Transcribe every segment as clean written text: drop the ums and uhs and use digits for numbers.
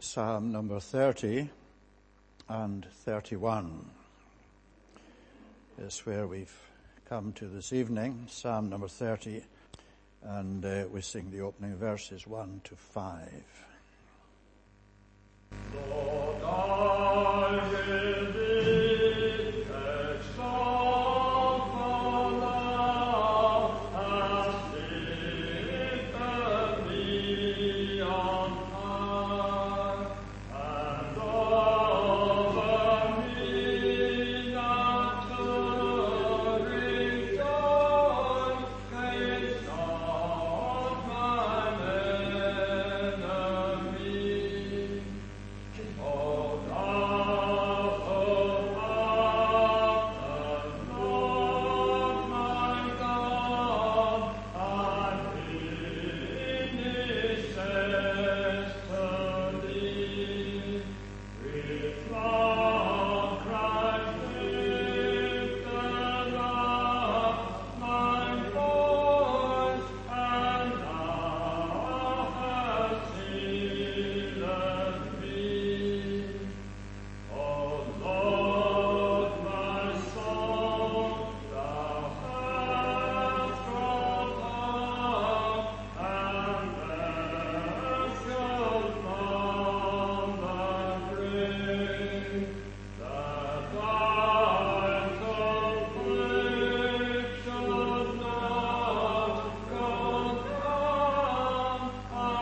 Psalm number 30 and 31 is where we've come to this evening. Psalm number 30, and we sing the opening verses 1 to 5. Lord, I will be exalted, for thou hast lifted me on high, and over me that rejoice, haste not mine enemy. O thou, O Lord, my God, I finish to thee. With love Christ lifted up my voice, and thou hast sealed me. O Lord, my soul, thou hast brought up, and rescued from the grave. That I so quick should not go down,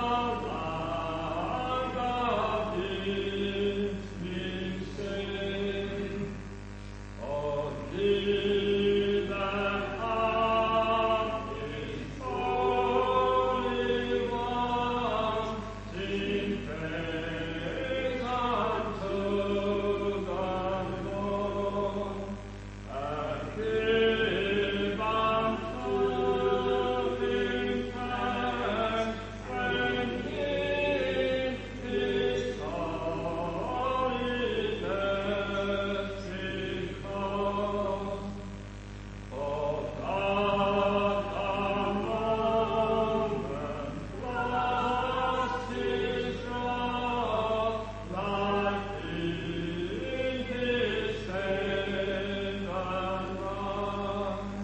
alive thou didst me save. O he that hath his Holy One, sing praise unto the Lord, and give unto him thanks when in his holiness he comes. O God, a moment lost his wrath, like in his hand and rise.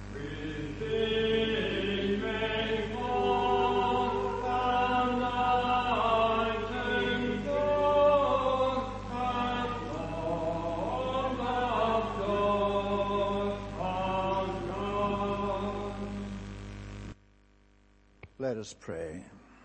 Within me hope and light and joy, and long of joy of God. Let us pray.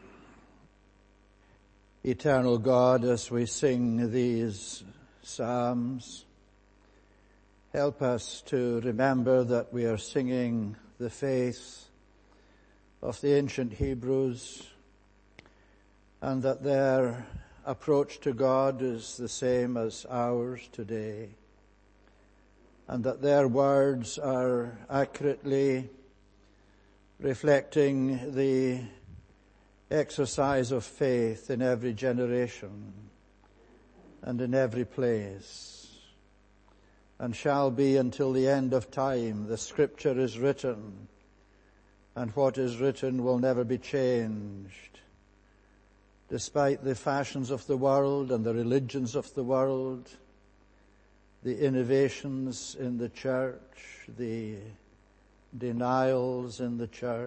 Eternal God, as we sing these psalms, help us to remember that we are singing the faith of the ancient Hebrews, and that their approach to God is the same as ours today, and that their words are accurately reflecting the exercise of faith in every generation and in every place, and shall be until the end of time. The Scripture is written, and what is written will never be changed, despite the fashions of the world and the religions of the world, the innovations in the church, the denials in the church.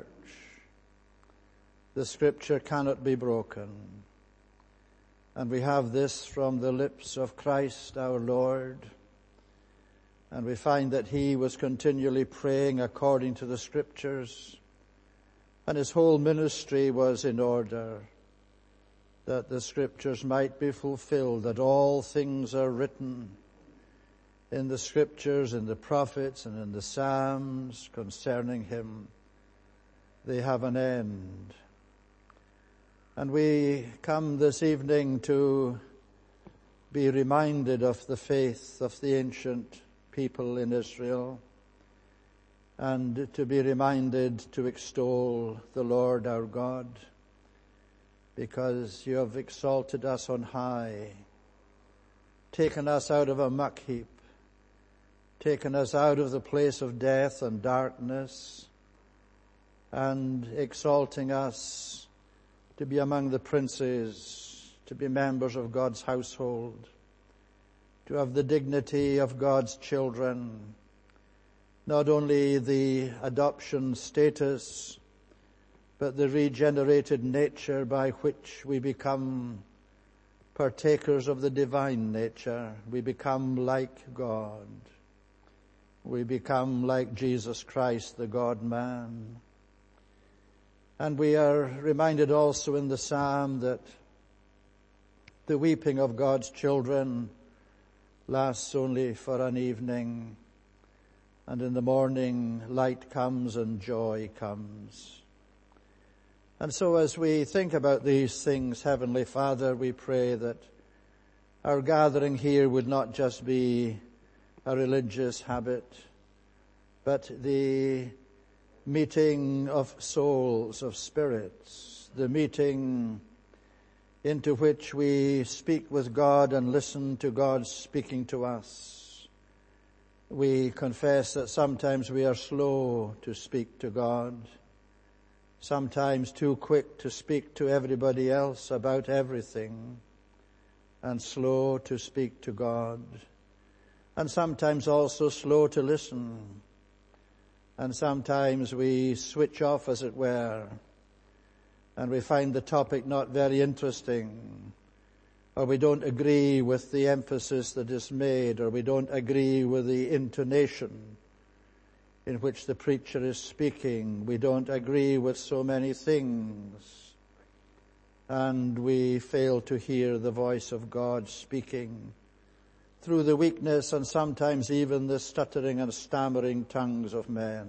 The Scripture cannot be broken. And we have this from the lips of Christ our Lord. And we find that he was continually praying according to the Scriptures, and his whole ministry was in order that the Scriptures might be fulfilled, that all things are written in the Scriptures, in the prophets, and in the Psalms concerning him. They have an end. And we come this evening to be reminded of the faith of the ancient people in Israel, and to be reminded to extol the Lord our God, because you have exalted us on high, taken us out of a muck heap, taken us out of the place of death and darkness, and exalting us to be among the princes, to be members of God's household, to have the dignity of God's children, not only the adoption status, but the regenerated nature by which we become partakers of the divine nature. We become like God. We become like Jesus Christ, the God-man. And we are reminded also in the psalm that the weeping of God's children lasts only for an evening, and in the morning light comes and joy comes. And so as we think about these things, Heavenly Father, we pray that our gathering here would not just be a religious habit, but the meeting of souls, of spirits, the meeting into which we speak with God and listen to God speaking to us. We confess that sometimes we are slow to speak to God, sometimes too quick to speak to everybody else about everything, and slow to speak to God, and sometimes also slow to listen, and sometimes we switch off, as it were, and we find the topic not very interesting, or we don't agree with the emphasis that is made, or we don't agree with the intonation in which the preacher is speaking. We don't agree with so many things, and we fail to hear the voice of God speaking through the weakness and sometimes even the stuttering and stammering tongues of men.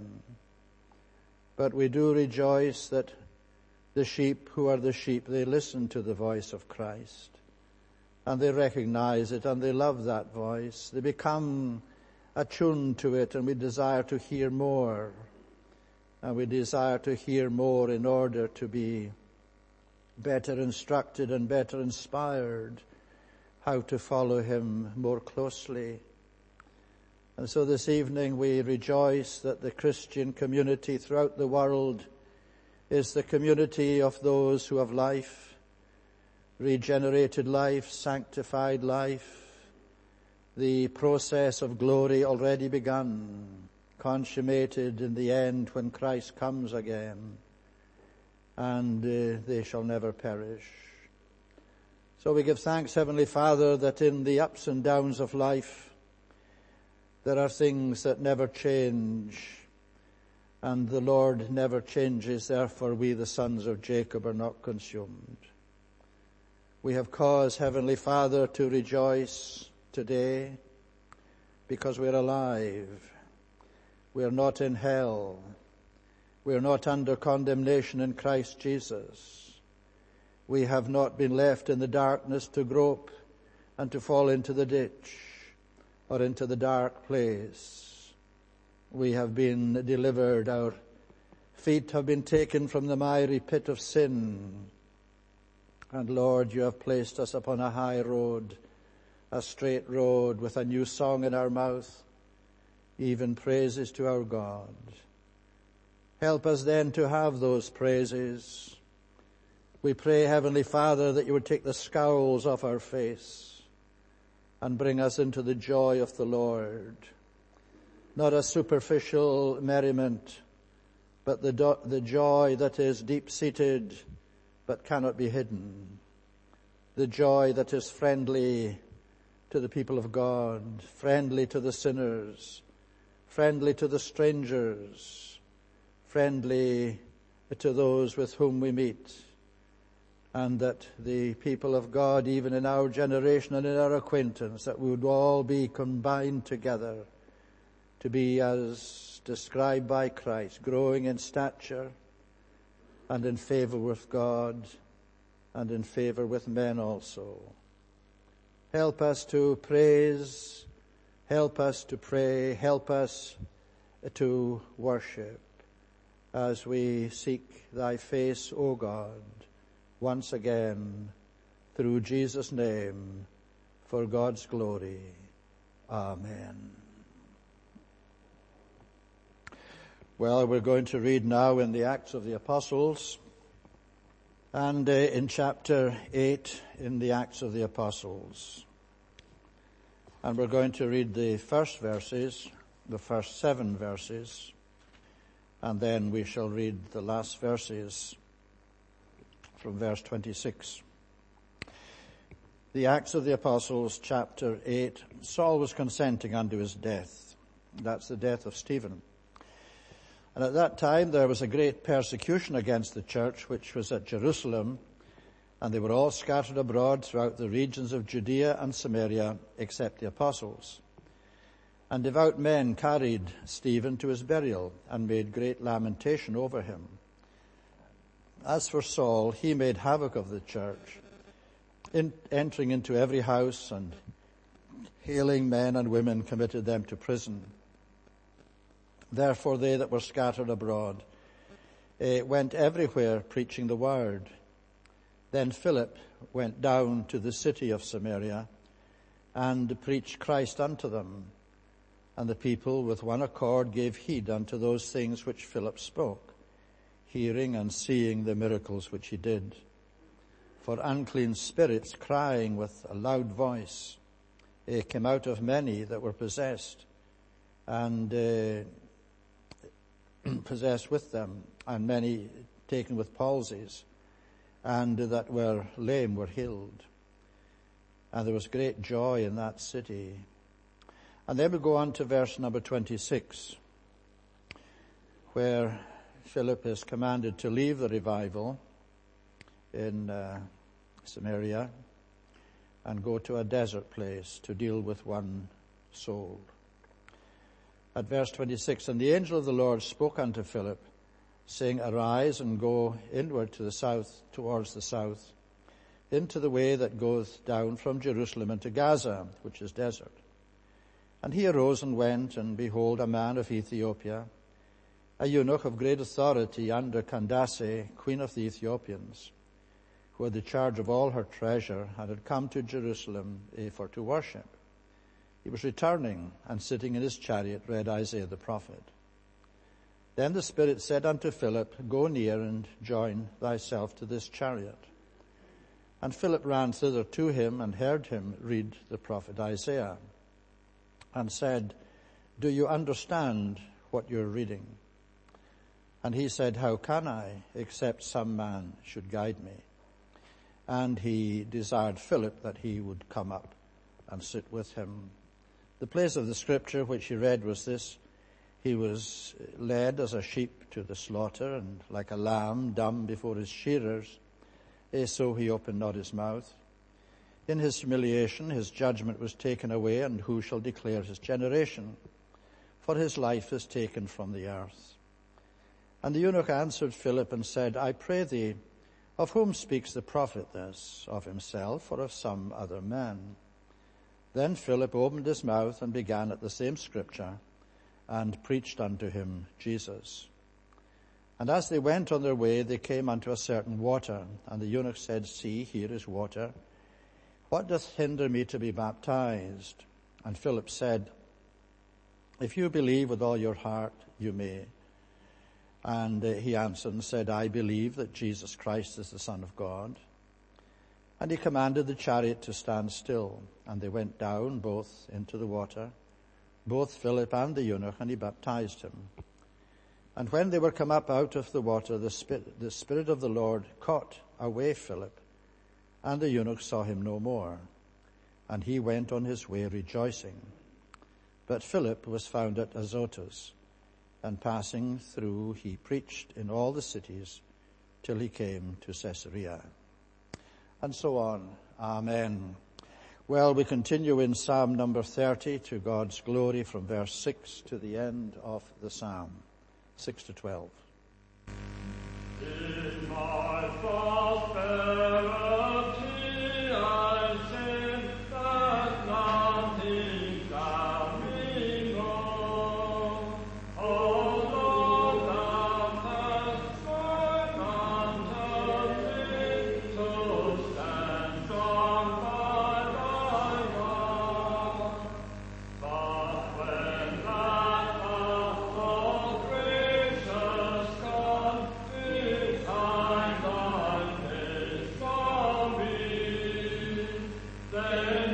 But we do rejoice that the sheep who are the sheep, they listen to the voice of Christ, and they recognize it, and they love that voice. They become attuned to it, and we desire to hear more. And we desire to hear more in order to be better instructed and better inspired how to follow him more closely. And so this evening we rejoice that the Christian community throughout the world is the community of those who have life, regenerated life, sanctified life, the process of glory already begun, consummated in the end when Christ comes again, and they shall never perish. So we give thanks, Heavenly Father, that in the ups and downs of life there are things that never change, and the Lord never changes. Therefore we, the sons of Jacob, are not consumed. We have cause, Heavenly Father, to rejoice today because we are alive. We are not in hell. We are not under condemnation in Christ Jesus. We have not been left in the darkness to grope and to fall into the ditch or into the dark place. We have been delivered. Our feet have been taken from the miry pit of sin. And Lord, you have placed us upon a high road, a straight road with a new song in our mouth, even praises to our God. Help us then to have those praises. We pray, Heavenly Father, that you would take the scowls off our face and bring us into the joy of the Lord. Not a superficial merriment, but the joy that is deep-seated but cannot be hidden. The joy that is friendly to the people of God, friendly to the sinners, friendly to the strangers, friendly to those with whom we meet. And that the people of God, even in our generation and in our acquaintance, that we would all be combined together to be as described by Christ, growing in stature and in favor with God and in favor with men also. Help us to praise, help us to pray, help us to worship as we seek thy face, O God, once again, through Jesus' name, for God's glory. Amen. Well, we're going to read now in the Acts of the Apostles, and in chapter 8 in the Acts of the Apostles. And we're going to read the first verses, the first 7 verses, and then we shall read the last verses from verse 26. The Acts of the Apostles, chapter 8. Saul was consenting unto his death. That's the death of Stephen. And at that time there was a great persecution against the church, which was at Jerusalem, and they were all scattered abroad throughout the regions of Judea and Samaria, except the apostles. And devout men carried Stephen to his burial, and made great lamentation over him. As for Saul, he made havoc of the church, entering into every house, and hailing men and women, committed them to prison. Therefore they that were scattered abroad went everywhere preaching the word. Then Philip went down to the city of Samaria and preached Christ unto them. And the people with one accord gave heed unto those things which Philip spoke, hearing and seeing the miracles which he did. For unclean spirits, crying with a loud voice, came out of many that were possessed, and possessed with them, and many taken with palsies, and that were lame were healed. And there was great joy in that city. And then we go on to verse number 26, where Philip is commanded to leave the revival in Samaria and go to a desert place to deal with one soul. At verse 26, and the angel of the Lord spoke unto Philip, saying, Arise and go inward to the south, towards the south, into the way that goeth down from Jerusalem into Gaza, which is desert. And he arose and went, and behold, a man of Ethiopia, a eunuch of great authority under Candace, queen of the Ethiopians, who had the charge of all her treasure, and had come to Jerusalem for to worship. He was returning, and sitting in his chariot read Isaiah the prophet. Then the Spirit said unto Philip, Go near and join thyself to this chariot. And Philip ran thither to him, and heard him read the prophet Isaiah, and said, Do you understand what you're reading? And he said, How can I, except some man should guide me? And he desired Philip that he would come up and sit with him. The place of the scripture which he read was this: He was led as a sheep to the slaughter, and like a lamb dumb before his shearers, so he opened not his mouth. In his humiliation his judgment was taken away, and who shall declare his generation? For his life is taken from the earth. And the eunuch answered Philip and said, I pray thee, of whom speaks the prophet this, of himself or of some other man? Then Philip opened his mouth and began at the same scripture, and preached unto him Jesus. And as they went on their way, they came unto a certain water, and the eunuch said, See, here is water. What doth hinder me to be baptized? And Philip said, If you believe with all your heart, you may. And he answered and said, I believe that Jesus Christ is the Son of God. And he commanded the chariot to stand still, and they went down both into the water, both Philip and the eunuch, and he baptized him. And when they were come up out of the water, the Spirit of the Lord caught away Philip, and the eunuch saw him no more, and he went on his way rejoicing. But Philip was found at Azotus, and passing through he preached in all the cities till he came to Caesarea. And so on. Amen. Well, we continue in Psalm number 30 to God's glory from verse 6 to the end of the psalm, 6 to 12. In my prosperity I sing that nothing shall me wrong. Although thou hast sworn unto me to stand strong by thy word, but when thou art so gracious God, behind thy Say